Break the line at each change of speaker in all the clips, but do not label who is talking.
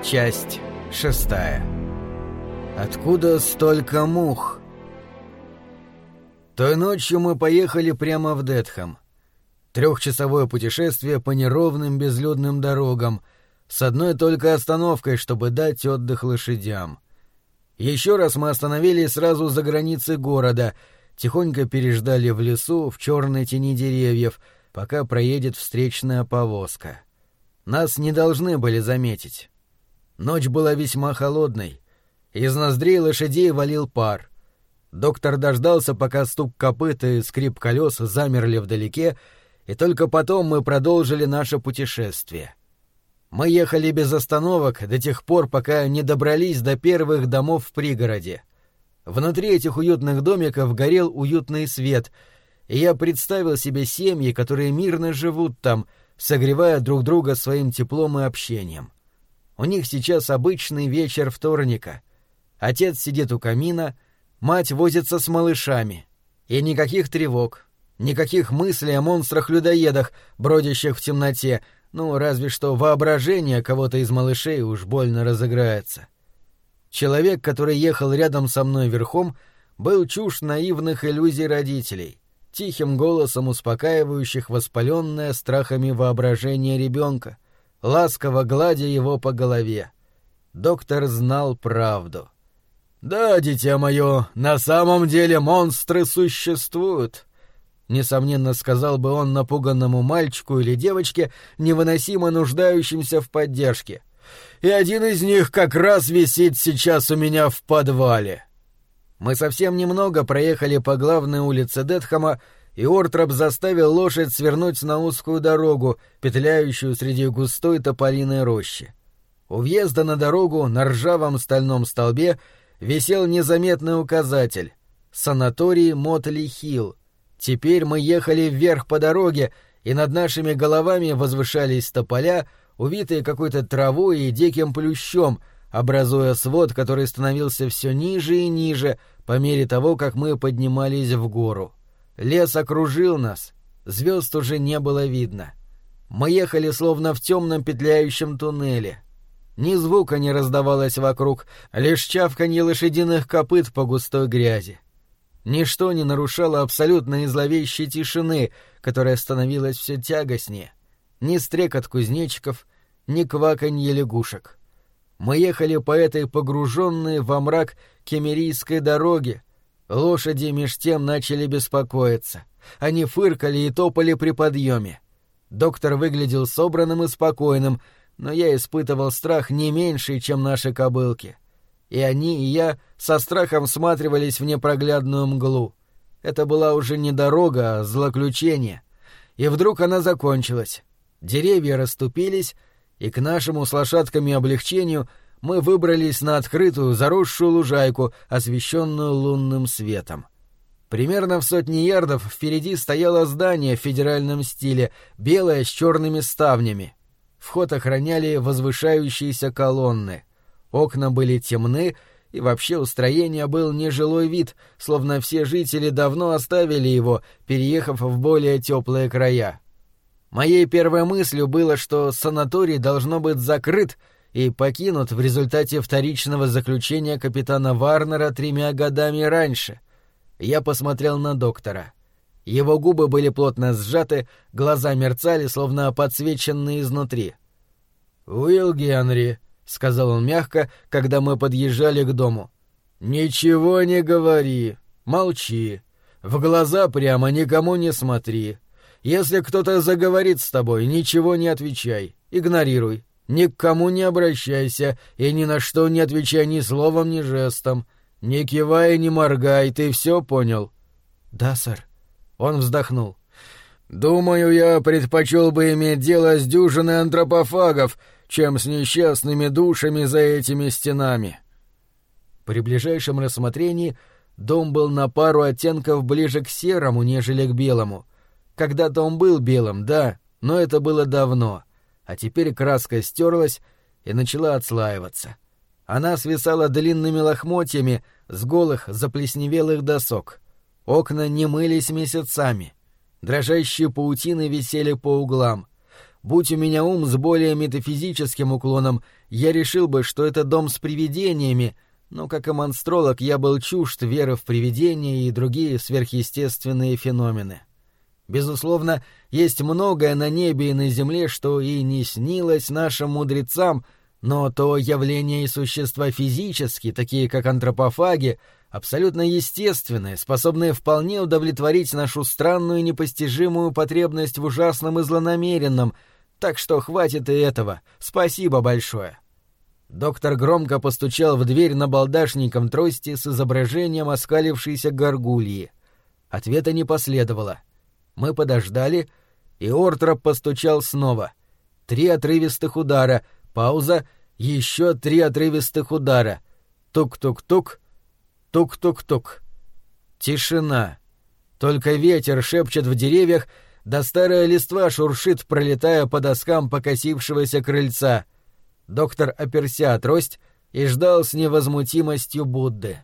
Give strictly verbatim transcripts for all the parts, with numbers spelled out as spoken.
Часть шестая. Откуда столько мух? Той ночью мы поехали прямо в Детхэм. Трехчасовое путешествие по неровным безлюдным дорогам, с одной только остановкой, чтобы дать отдых лошадям. Еще раз мы остановились сразу за границей города, тихонько переждали в лесу, в черной тени деревьев, пока проедет встречная повозка. Нас не должны были заметить. Ночь была весьма холодной. Из ноздрей лошадей валил пар. Доктор дождался, пока стук копыт и скрип колес замерли вдалеке, и только потом мы продолжили наше путешествие. Мы ехали без остановок до тех пор, пока не добрались до первых домов в пригороде. Внутри этих уютных домиков горел уютный свет, и я представил себе семьи, которые мирно живут там, согревая друг друга своим теплом и общением. У них сейчас обычный вечер вторника. Отец сидит у камина, мать возится с малышами. И никаких тревог, никаких мыслей о монстрах-людоедах, бродящих в темноте, ну, разве что воображение кого-то из малышей уж больно разыграется. Человек, который ехал рядом со мной верхом, был чужд наивных иллюзий родителей, тихим голосом успокаивающих воспаленное страхами воображение ребенка, ласково гладя его по голове. Доктор знал правду. «Да, дитя мое, на самом деле монстры существуют», — несомненно сказал бы он напуганному мальчику или девочке, невыносимо нуждающимся в поддержке. «И один из них как раз висит сейчас у меня в подвале». Мы совсем немного проехали по главной улице Детхэма, и Ортроп заставил лошадь свернуть на узкую дорогу, петляющую среди густой тополиной рощи. У въезда на дорогу на ржавом стальном столбе висел незаметный указатель «Санаторий Мотли-Хилл». Теперь мы ехали вверх по дороге, и над нашими головами возвышались тополя, увитые какой-то травой и диким плющом, образуя свод, который становился все ниже и ниже по мере того, как мы поднимались в гору. Лес окружил нас, звезд уже не было видно. Мы ехали словно в темном петляющем туннеле. Ни звука не раздавалось вокруг, лишь чавканье лошадиных копыт по густой грязи. Ничто не нарушало абсолютной и зловещей тишины, которая становилась все тягостнее. Ни стрекот кузнечиков, ни кваканье лягушек. Мы ехали по этой погруженной во мрак кемерийской дороге. Лошади меж тем начали беспокоиться. Они фыркали и топали при подъеме. Доктор выглядел собранным и спокойным, но я испытывал страх не меньший, чем наши кобылки. И они, и я со страхом всматривались в непроглядную мглу. Это была уже не дорога, а злоключение. И вдруг она закончилась. Деревья расступились, и к нашему с лошадками облегчению мы выбрались на открытую, заросшую лужайку, освещенную лунным светом. Примерно в сотне ярдов впереди стояло здание в федеральном стиле, белое с черными ставнями. Вход охраняли возвышающиеся колонны. Окна были темны, и вообще у строения был нежилой вид, словно все жители давно оставили его, переехав в более теплые края. Моей первой мыслью было, что санаторий должно быть закрыт и покинут в результате вторичного заключения капитана Варнера тремя годами раньше. Я посмотрел на доктора. Его губы были плотно сжаты, глаза мерцали, словно подсвеченные изнутри. «Уилл Генри», — сказал он мягко, когда мы подъезжали к дому, — «ничего не говори, молчи, в глаза прямо никому не смотри. Если кто-то заговорит с тобой, ничего не отвечай, игнорируй, ни к кому не обращайся и ни на что не отвечай ни словом, ни жестом. Не кивай и не моргай, ты все понял?» «Да, сэр». Он вздохнул. «Думаю, я предпочел бы иметь дело с дюжиной антропофагов, чем с несчастными душами за этими стенами». При ближайшем рассмотрении дом был на пару оттенков ближе к серому, нежели к белому. Когда-то он был белым, да, но это было давно, а теперь краска стерлась и начала отслаиваться. Она свисала длинными лохмотьями с голых заплесневелых досок. Окна не мылись месяцами. Дрожащие паутины висели по углам. Будь у меня ум с более метафизическим уклоном, я решил бы, что это дом с привидениями, но как и монстролог я был чужд веры в привидения и другие сверхъестественные феномены. Безусловно, есть многое на небе и на земле, что и не снилось нашим мудрецам, но то явления и существа физические, такие как антропофаги, абсолютно естественные, способные вполне удовлетворить нашу странную и непостижимую потребность в ужасном и злонамеренном, так что хватит и этого. Спасибо большое. Доктор громко постучал в дверь набалдашником трости с изображением оскалившейся горгульи. Ответа не последовало. Мы подождали, и Ортроп постучал снова. Три отрывистых удара, пауза, еще три отрывистых удара. Тук-тук-тук, тук-тук-тук. Тишина. Только ветер шепчет в деревьях, да старая листва шуршит, пролетая по доскам покосившегося крыльца. Доктор оперся о трость и ждал с невозмутимостью Будды.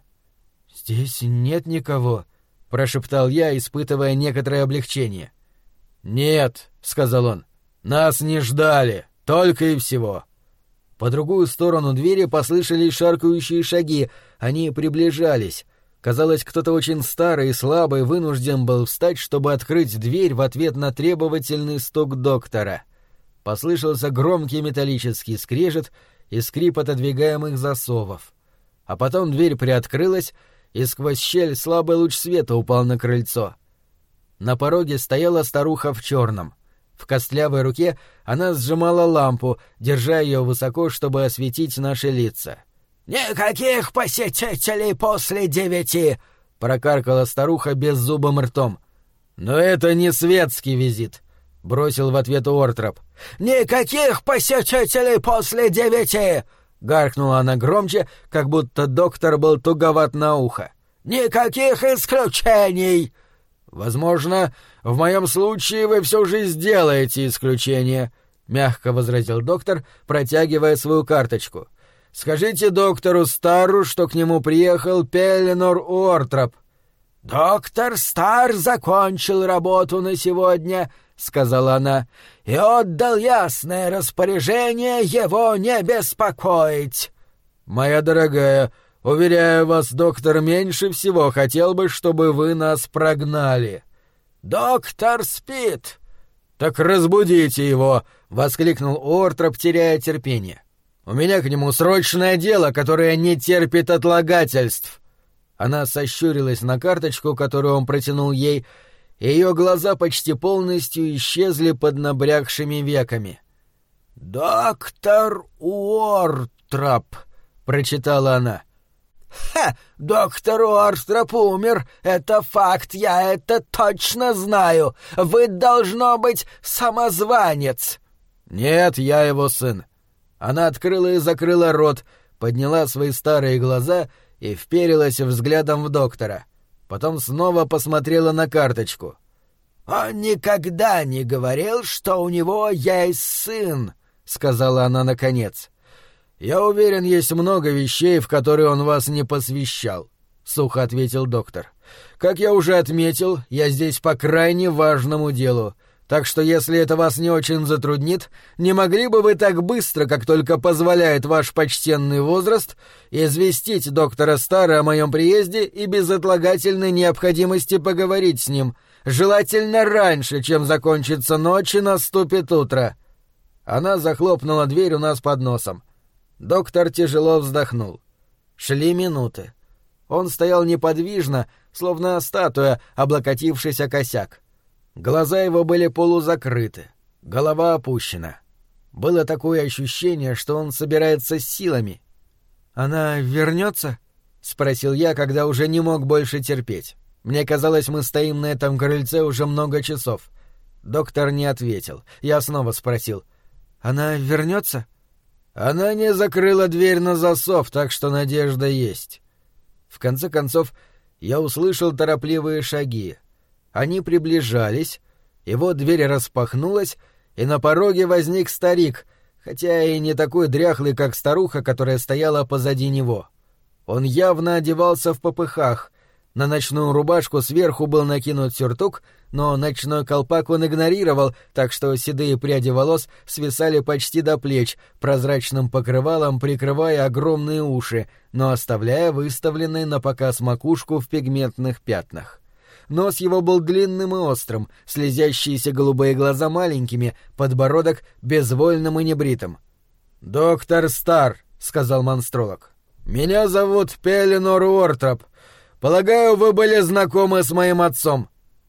«Здесь нет никого», — прошептал я, испытывая некоторое облегчение. «Нет», — сказал он, — «нас не ждали, только и всего». По другую сторону двери послышались шаркающие шаги, они приближались. Казалось, кто-то очень старый и слабый вынужден был встать, чтобы открыть дверь в ответ на требовательный стук доктора. Послышался громкий металлический скрежет и скрип отодвигаемых засовов. А потом дверь приоткрылась, и сквозь щель слабый луч света упал на крыльцо. На пороге стояла старуха в черном. В костлявой руке она сжимала лампу, держа ее высоко, чтобы осветить наши лица. «Никаких посетителей после девяти!» — прокаркала старуха беззубым ртом. «Но это не светский визит», — бросил в ответ Уортроп. «Никаких посетителей после девяти!» — гаркнула она громче, как будто доктор был туговат на ухо. «Никаких исключений!» «Возможно, в моем случае вы все же сделаете исключение», — мягко возразил доктор, протягивая свою карточку. «Скажите доктору Старру, что к нему приехал Пеленор Уортроп». «Доктор Старр закончил работу на сегодня», — сказала она, — «и отдал ясное распоряжение его не беспокоить». «Моя дорогая, уверяю вас, доктор меньше всего хотел бы, чтобы вы нас прогнали». «Доктор спит». «Так разбудите его», — воскликнул Уортроп, теряя терпение. «У меня к нему срочное дело, которое не терпит отлагательств». Она сощурилась на карточку, которую он протянул ей, и ее глаза почти полностью исчезли под набрякшими веками. «Доктор Уортроп», — прочитала она. «Ха! Доктор Уортроп умер! Это факт, я это точно знаю! Вы, должно быть, самозванец!» «Нет, я его сын». Она открыла и закрыла рот, подняла свои старые глаза и вперилась взглядом в доктора. Потом снова посмотрела на карточку. «Он никогда не говорил, что у него есть сын», — сказала она наконец. «Я уверен, есть много вещей, в которые он вас не посвящал», — сухо ответил доктор. «Как я уже отметил, я здесь по крайне важному делу, так что если это вас не очень затруднит, не могли бы вы так быстро, как только позволяет ваш почтенный возраст, известить доктора Старра о моем приезде и безотлагательной необходимости поговорить с ним, желательно раньше, чем закончится ночь и наступит утро». Она захлопнула дверь у нас под носом. Доктор тяжело вздохнул. Шли минуты. Он стоял неподвижно, словно статуя, облокотившись о косяк. Глаза его были полузакрыты, голова опущена. Было такое ощущение, что он собирается с силами. «Она вернется?» — спросил я, когда уже не мог больше терпеть. Мне казалось, мы стоим на этом крыльце уже много часов. Доктор не ответил. Я снова спросил. «Она вернется?» «Она не закрыла дверь на засов, так что надежда есть». В конце концов, я услышал торопливые шаги. Они приближались, и вот дверь распахнулась, и на пороге возник старик, хотя и не такой дряхлый, как старуха, которая стояла позади него. Он явно одевался в попыхах. На ночную рубашку сверху был накинут сюртук, но ночной колпак он игнорировал, так что седые пряди волос свисали почти до плеч, прозрачным покрывалом прикрывая огромные уши, но оставляя выставленной напоказ макушку в пигментных пятнах. Нос его был длинным и острым, слезящиеся голубые глаза маленькими, подбородок безвольным и небритым. «Доктор Стар», — сказал монстролог, — «меня зовут Пеленор Уортроп. Полагаю, вы были знакомы с моим отцом».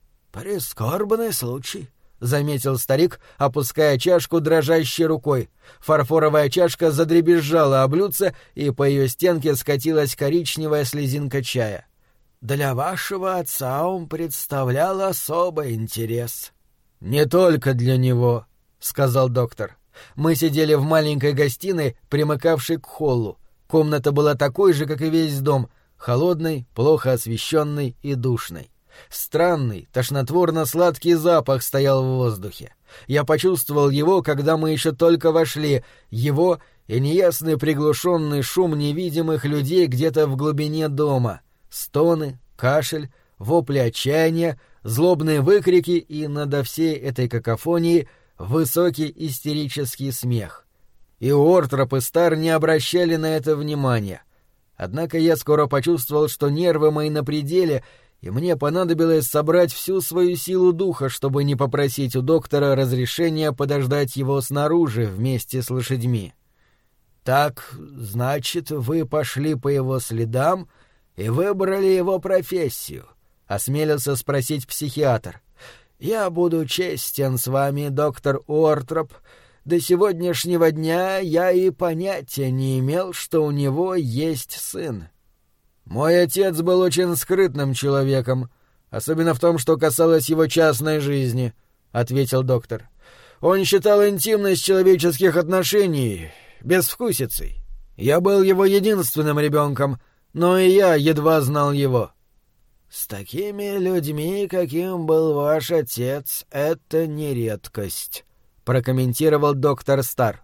«Прискорбный случай», —
заметил старик, опуская чашку дрожащей рукой. Фарфоровая чашка задребезжала о блюдце, и по ее стенке скатилась коричневая слезинка чая.
«Для вашего отца он представлял особый интерес».
«Не только для него», — сказал доктор. Мы сидели в маленькой гостиной, примыкавшей к холлу. Комната была такой же, как и весь дом, холодной, плохо освещенной и душной. Странный, тошнотворно-сладкий запах стоял в воздухе. Я почувствовал его, когда мы еще только вошли, его и неясный приглушенный шум невидимых людей где-то в глубине дома. Стоны, кашель, вопли отчаяния, злобные выкрики и надо всей этой какофонией высокий истерический смех. И Уортроп и Стар не обращали на это внимания. Однако я скоро почувствовал, что нервы мои на пределе, и мне понадобилось собрать всю свою силу духа, чтобы не попросить у доктора разрешения подождать его снаружи вместе с лошадьми.
«Так, значит, вы пошли по его следам и выбрали его профессию?» — осмелился спросить психиатр. «Я буду честен с вами, доктор Уортроп. До сегодняшнего дня я и понятия не имел, что у него есть сын».
«Мой отец был очень скрытным человеком, особенно в том, что касалось его частной жизни», — ответил доктор. «Он считал интимность человеческих отношений безвкусицей. Я был его единственным ребенком, но и я едва знал его».
«С такими людьми, каким был ваш отец, это не редкость», — прокомментировал доктор Стар.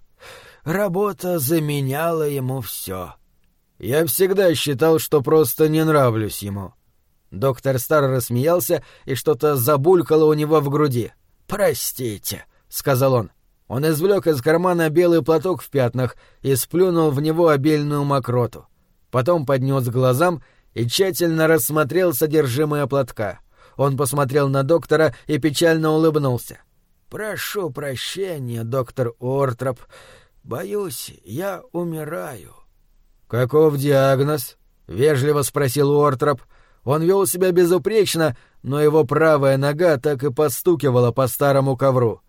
«Работа заменяла ему все».
«Я всегда считал, что просто не нравлюсь ему». Доктор Стар рассмеялся, и что-то забулькало у него в груди.
«Простите»,
— сказал он. Он извлек из кармана белый платок в пятнах и сплюнул в него обильную мокроту. Потом поднес к глазам и тщательно рассмотрел содержимое платка. Он посмотрел на доктора и печально улыбнулся.
«Прошу прощения, доктор Уортроп. Боюсь, я умираю».
«Каков диагноз?» — вежливо спросил Уортроп. Он вел себя безупречно, но его правая нога так и постукивала по старому ковру.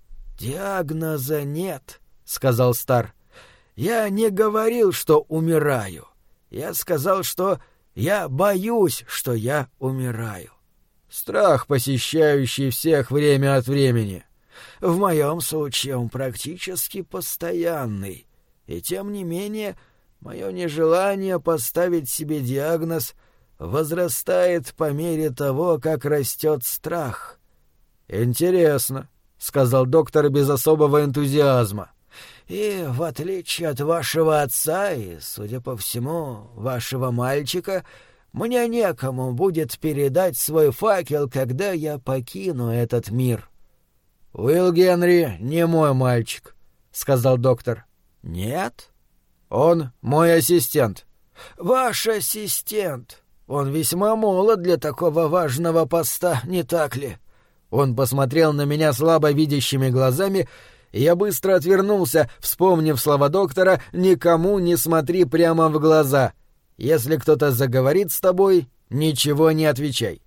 «Диагноза нет», — сказал Стар. «Я не говорил, что умираю. Я сказал, что я боюсь, что я умираю».
«Страх, посещающий всех время от времени».
«В моем случае он практически постоянный. И тем не менее, мое нежелание поставить себе диагноз возрастает по мере того, как растет страх».
«Интересно», — сказал доктор без особого энтузиазма.
«И в отличие от вашего отца и, судя по всему, вашего мальчика, мне некому будет передать свой факел, когда я покину этот мир».
«Уилл Генри не мой мальчик», — сказал доктор.
«Нет?»
«Он мой ассистент».
«Ваш ассистент. Он весьма молод для такого важного поста, не так ли?»
Он посмотрел на меня слабо видящими глазами, и я быстро отвернулся, вспомнив слова доктора «никому не смотри прямо в глаза. Если кто-то заговорит с тобой, ничего не отвечай».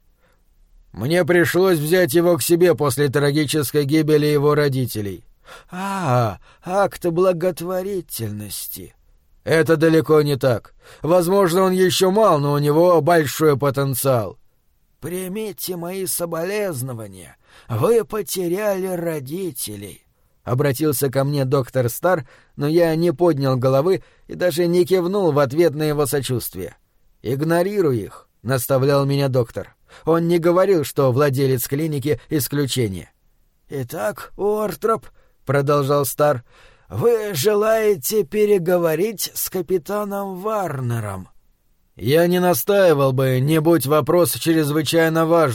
Мне пришлось взять его к себе после трагической гибели его родителей.
«А, акт благотворительности».
«Это далеко не так. Возможно, он еще мал, но у него большой потенциал».
«Примите мои соболезнования. Вы потеряли родителей».
Обратился ко мне доктор Стар, но я не поднял головы и даже не кивнул в ответ на его сочувствие. «Игнорируй их», — наставлял меня доктор. Он не говорил, что владелец клиники — исключение.
«Итак, Уортроп», — продолжал Стар, — «вы желаете переговорить с капитаном Варнером?»
«Я не настаивал бы, не будь вопрос чрезвычайно важным».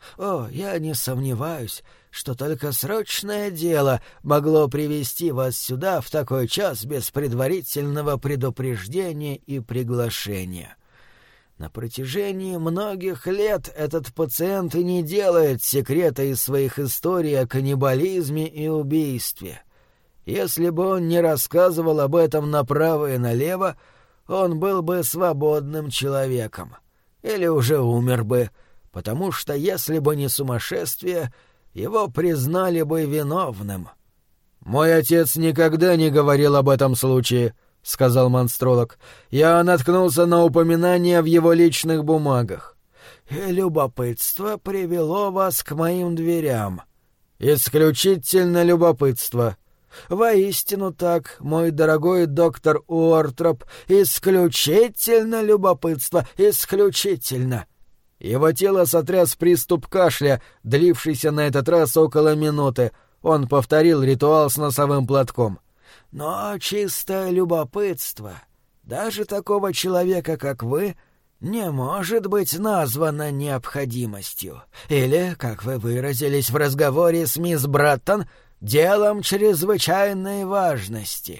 О, я не сомневаюсь, что только срочное дело могло привести вас сюда в такой час без предварительного предупреждения и приглашения. На протяжении многих лет этот пациент и не делает секрета из своих историй о каннибализме и убийстве. Если бы он не рассказывал об этом направо и налево, он был бы свободным человеком. Или уже умер бы, потому что если бы не сумасшествие, его признали бы виновным.
«Мой отец никогда не говорил об этом случае», — сказал монстролог. «Я наткнулся на упоминание в его личных бумагах».
«И любопытство привело вас к моим дверям».
«Исключительно любопытство».
«Воистину так, мой дорогой доктор Уортроп, исключительно любопытство, исключительно».
Его тело сотряс приступ кашля, длившийся на этот раз около минуты. Он повторил ритуал с носовым платком.
«Но чистое любопытство, даже такого человека, как вы, не может быть названо необходимостью. Или, как вы выразились в разговоре с мисс Браттон, делом чрезвычайной важности».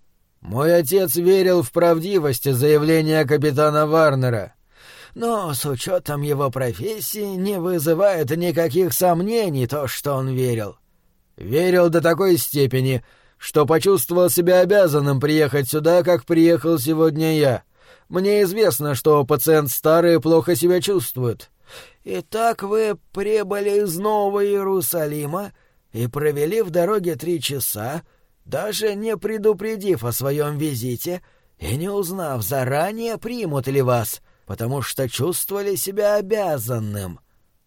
«Мой отец верил в правдивость заявления капитана Варнера».
«Но с учетом его профессии не вызывает никаких сомнений то, что он верил».
«Верил до такой степени, что почувствовал себя обязанным приехать сюда, как приехал сегодня я. Мне известно, что пациент старый плохо себя чувствует».
«Итак вы прибыли из Нового Иерусалима и провели в дороге три часа, даже не предупредив о своем визите и не узнав заранее, примут ли вас, потому что чувствовали себя обязанным.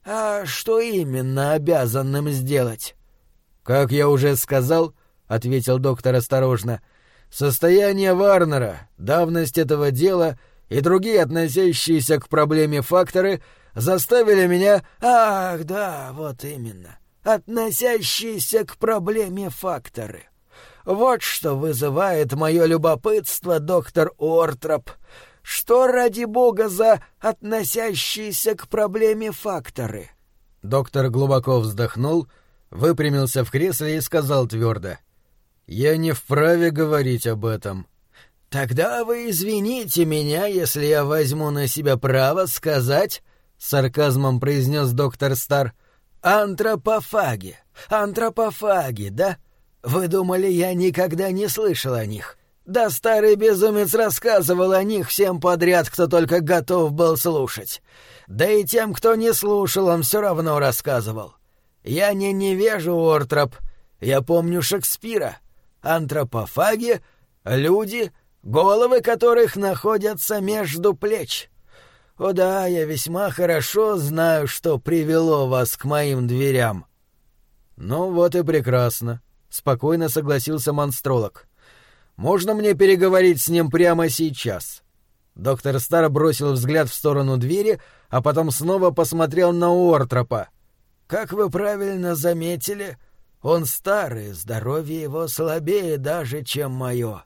А что именно обязанным сделать?»
«Как я уже сказал, — ответил доктор осторожно, — состояние Варнера, давность этого дела и другие относящиеся к проблеме факторы заставили меня...»
«Ах, да, вот именно, относящиеся к проблеме факторы. Вот что вызывает мое любопытство, доктор Уортроп. Что, ради бога, за относящиеся к проблеме факторы?»
Доктор глубоко вздохнул, выпрямился в кресле и сказал твердо: «Я не вправе говорить об этом».
«Тогда вы извините меня, если я возьму на себя право сказать, — с сарказмом произнес доктор Стар, — антропофаги, антропофаги, да? Вы думали, я никогда не слышал о них? Да старый безумец рассказывал о них всем подряд, кто только готов был слушать. Да и тем, кто не слушал, он все равно рассказывал. Я не невежа, Уортроп, я помню Шекспира. Антропофаги — люди, головы которых находятся между плеч. О да, я весьма хорошо знаю, что привело вас к моим дверям».
«Ну вот и прекрасно», — спокойно согласился монстролог. «Можно мне переговорить с ним прямо сейчас?» Доктор Стар бросил взгляд в сторону двери, а потом снова посмотрел на Уортропа.
«Как вы правильно заметили, он старый, здоровье его слабее даже, чем мое.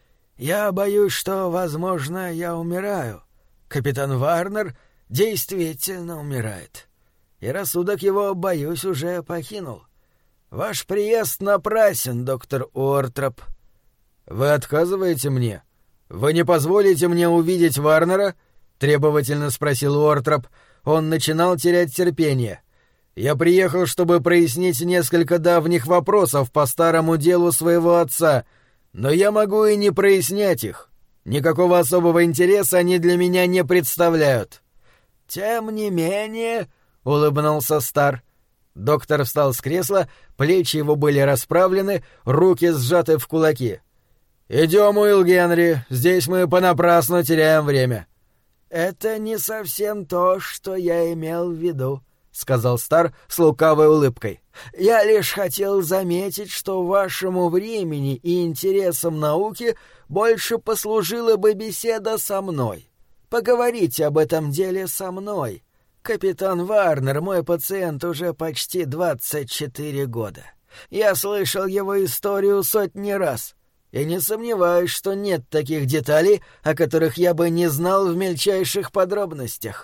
Я боюсь, что, возможно, я умираю. Капитан Варнер действительно умирает. И рассудок его, боюсь, уже покинул. Ваш приезд напрасен, доктор Уортроп».
«Вы отказываете мне? Вы не позволите мне увидеть Варнера?» — требовательно спросил Уортроп. Он начинал терять терпение. «Я приехал, чтобы прояснить несколько давних вопросов по старому делу своего отца, но я могу и не прояснять их. Никакого особого интереса они для меня не представляют».
«Тем не менее...» — улыбнулся Стар.
Доктор встал с кресла, плечи его были расправлены, руки сжаты в кулаки. «Идем, Уилл Генри, здесь мы понапрасну теряем время».
«Это не совсем то, что я имел в виду», —
сказал Стар с лукавой улыбкой.
«Я лишь хотел заметить, что вашему времени и интересам науки больше послужила бы беседа со мной. Поговорите об этом деле со мной. Капитан Варнер, мой пациент, уже почти двадцать четыре года. Я слышал его историю сотни раз, и не сомневаюсь, что нет таких деталей, о которых я бы не знал в мельчайших подробностях».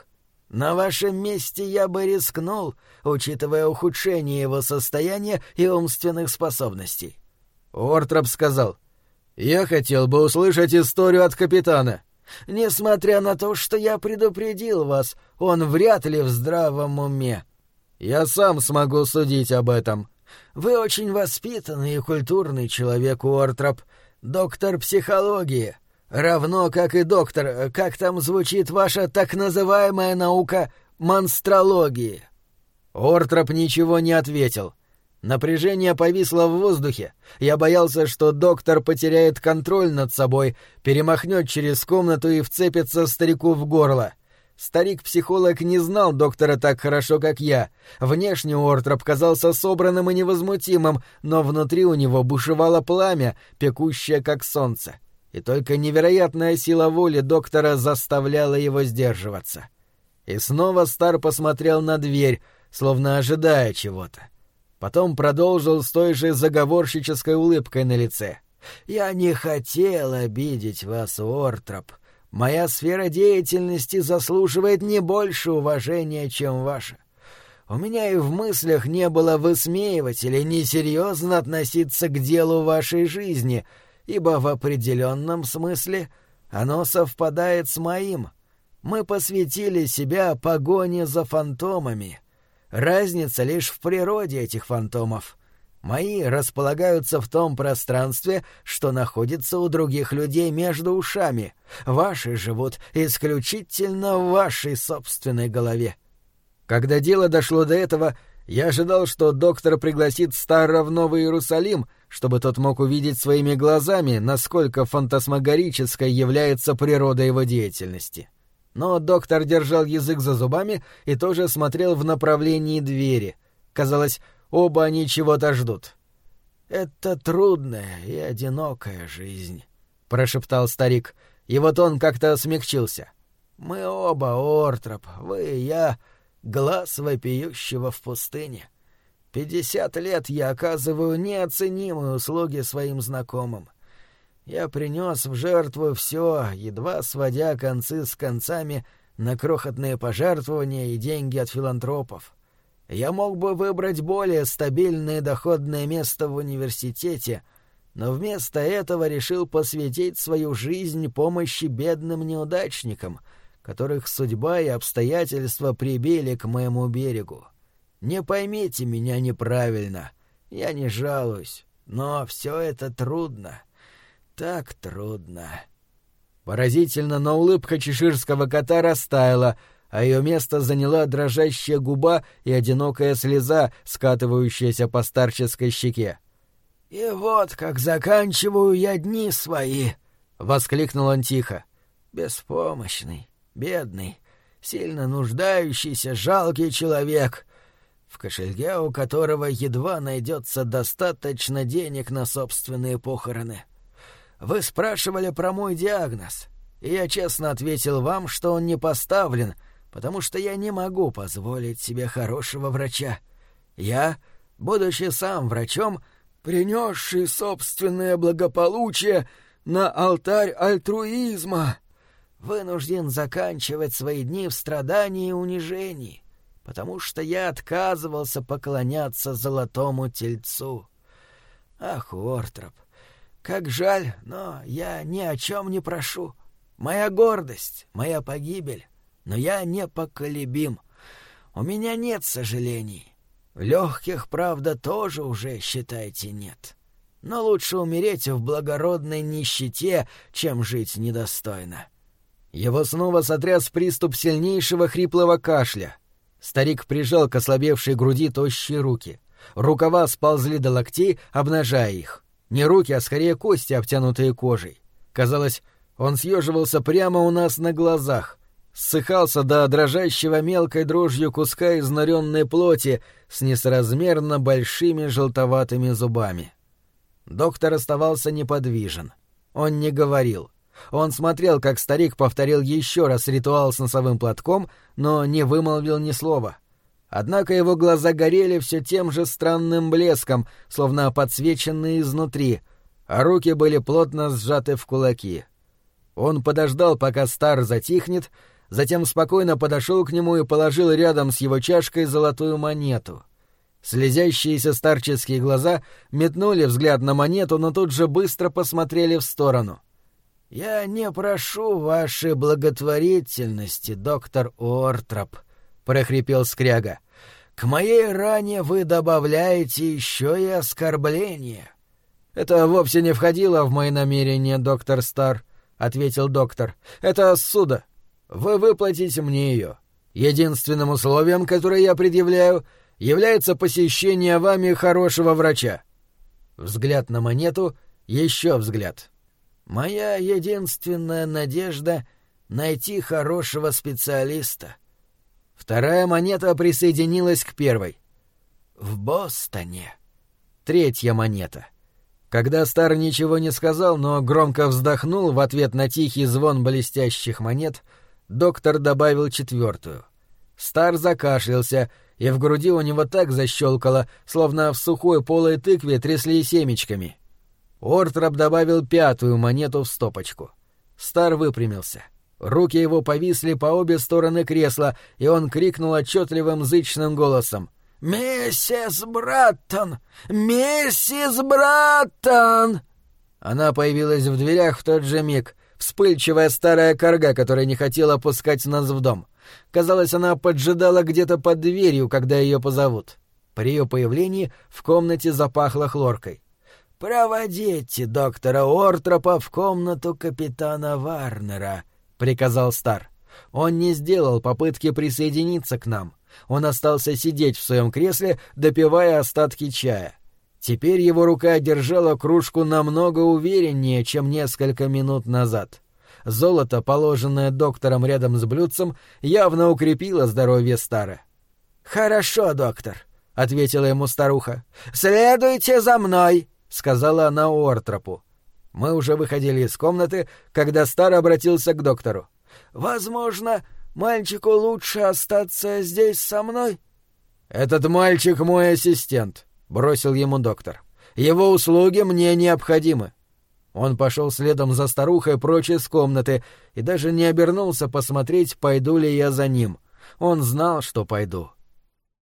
На вашем месте я бы рискнул, учитывая ухудшение его состояния и умственных способностей».
Уортроп сказал: «Я хотел бы услышать историю от капитана».
«Несмотря на то, что я предупредил вас, он вряд ли в здравом уме».
«Я сам смогу судить об этом».
«Вы очень воспитанный и культурный человек, Уортроп, доктор психологии, равно как и доктор, как там звучит ваша так называемая наука монстрологии».
Уортроп ничего не ответил. Напряжение повисло в воздухе. Я боялся, что доктор потеряет контроль над собой, перемахнет через комнату и вцепится старику в горло. Старик-психолог не знал доктора так хорошо, как я. Внешне Уортроп казался собранным и невозмутимым, но внутри у него бушевало пламя, пекущее как солнце. И только невероятная сила воли доктора заставляла его сдерживаться. И снова Стар посмотрел на дверь, словно ожидая чего-то. Потом продолжил с той же заговорщической улыбкой на лице.
«Я не хотел обидеть вас, Уортроп. Моя сфера деятельности заслуживает не больше уважения, чем ваша. У меня и в мыслях не было высмеивать или несерьезно относиться к делу вашей жизни, ибо в определенном смысле оно совпадает с моим. Мы посвятили себя погоне за фантомами. Разница лишь в природе этих фантомов. Мои располагаются в том пространстве, что находится у других людей между ушами. Ваши живут исключительно в вашей собственной голове».
Когда дело дошло до этого, я ожидал, что доктор пригласит Старра в Новый Иерусалим, чтобы тот мог увидеть своими глазами, насколько фантасмагорической является природа его деятельности. Но доктор держал язык за зубами и тоже смотрел в направлении двери. Казалось, оба они чего-то ждут.
«Это трудная и одинокая жизнь»,
— прошептал старик. Его тон как-то смягчился.
«Мы оба, Уортроп, вы и я, глаз вопиющего в пустыне. Пятьдесят лет я оказываю неоценимые услуги своим знакомым. Я принес в жертву все, едва сводя концы с концами на крохотные пожертвования и деньги от филантропов. Я мог бы выбрать более стабильное доходное место в университете, но вместо этого решил посвятить свою жизнь помощи бедным неудачникам, которых судьба и обстоятельства прибили к моему берегу. Не поймите меня неправильно, я не жалуюсь, но все это трудно. Так трудно».
Поразительно, но улыбка чеширского кота растаяла, а ее место заняла дрожащая губа и одинокая слеза, скатывающаяся по старческой щеке.
«И вот как заканчиваю я дни свои!»
— воскликнул он тихо.
«Беспомощный, бедный, сильно нуждающийся, жалкий человек, в кошельке у которого едва найдется достаточно денег на собственные похороны. Вы спрашивали про мой диагноз, и я честно ответил вам, что он не поставлен, потому что я не могу позволить себе хорошего врача. Я, будучи сам врачом, принесший собственное благополучие на алтарь альтруизма, вынужден заканчивать свои дни в страдании и унижении, потому что я отказывался поклоняться золотому тельцу. Ах, Уортроп, как жаль, но я ни о чем не прошу. Моя гордость, моя погибель, но я непоколебим. У меня нет сожалений. Легких, правда, тоже уже, считайте, нет. Но лучше умереть в благородной нищете, чем жить недостойно».
Его снова сотряс приступ сильнейшего хриплого кашля. Старик прижал к ослабевшей груди тощие руки. Рукава сползли до локтей, обнажая их. Не руки, а скорее кости, обтянутые кожей. Казалось, он съеживался прямо у нас на глазах, ссыхался до дрожащего мелкой дрожью куска изнуренной плоти с несоразмерно большими желтоватыми зубами. Доктор оставался неподвижен. Он не говорил. Он смотрел, как старик повторил еще раз ритуал с носовым платком, но не вымолвил ни слова. Однако его глаза горели все тем же странным блеском, словно подсвеченные изнутри, а руки были плотно сжаты в кулаки. Он подождал, пока Стар затихнет, затем спокойно подошел к нему и положил рядом с его чашкой золотую монету. Слезящиеся старческие глаза метнули взгляд на монету, но тут же быстро посмотрели в сторону. «Я не прошу вашей благотворительности, доктор Уортроп», — прохрипел скряга. «К моей ране вы добавляете еще и оскорбление». «Это вовсе не входило в мои намерения, доктор Стар», — ответил доктор. «Это ссуда. Вы выплатите мне ее. Единственным условием, которое я предъявляю, является посещение вами хорошего врача». Взгляд на монету, еще взгляд. «Моя единственная надежда — найти хорошего специалиста». Вторая монета присоединилась к первой. «В Бостоне». Третья монета. Когда Стар ничего не сказал, но громко вздохнул в ответ на тихий звон блестящих монет, доктор добавил четвертую. Стар закашлялся, и в груди у него так защелкало, словно в сухой полой тыкве трясли семечками. Уортроп добавил пятую монету в стопочку. Стар выпрямился. Руки его повисли по обе стороны кресла, и он крикнул отчетливым зычным голосом: «Миссис Браттон! Миссис Браттон!» Она появилась в дверях в тот же миг, вспыльчивая старая корга, которая не хотела пускать нас в дом. Казалось, она поджидала где-то под дверью, когда ее позовут. При ее появлении в комнате запахло хлоркой. «Проводите доктора Уортропа в комнату капитана Варнера», — приказал Стар. Он не сделал попытки присоединиться к нам. Он остался сидеть в своем кресле, допивая остатки чая. Теперь его рука держала кружку намного увереннее, чем несколько минут назад. Золото, положенное доктором рядом с блюдцем, явно укрепило здоровье Стара. «Хорошо, доктор», — ответила ему старуха. «Следуйте за мной», — сказала она Уортропу. Мы уже выходили из комнаты, когда Стар обратился к доктору. «Возможно, мальчику лучше остаться здесь со мной?» «Этот мальчик мой ассистент», — бросил ему доктор. «Его услуги мне необходимы». Он пошел следом за старухой прочь из комнаты и даже не обернулся посмотреть, пойду ли я за ним. Он знал, что пойду.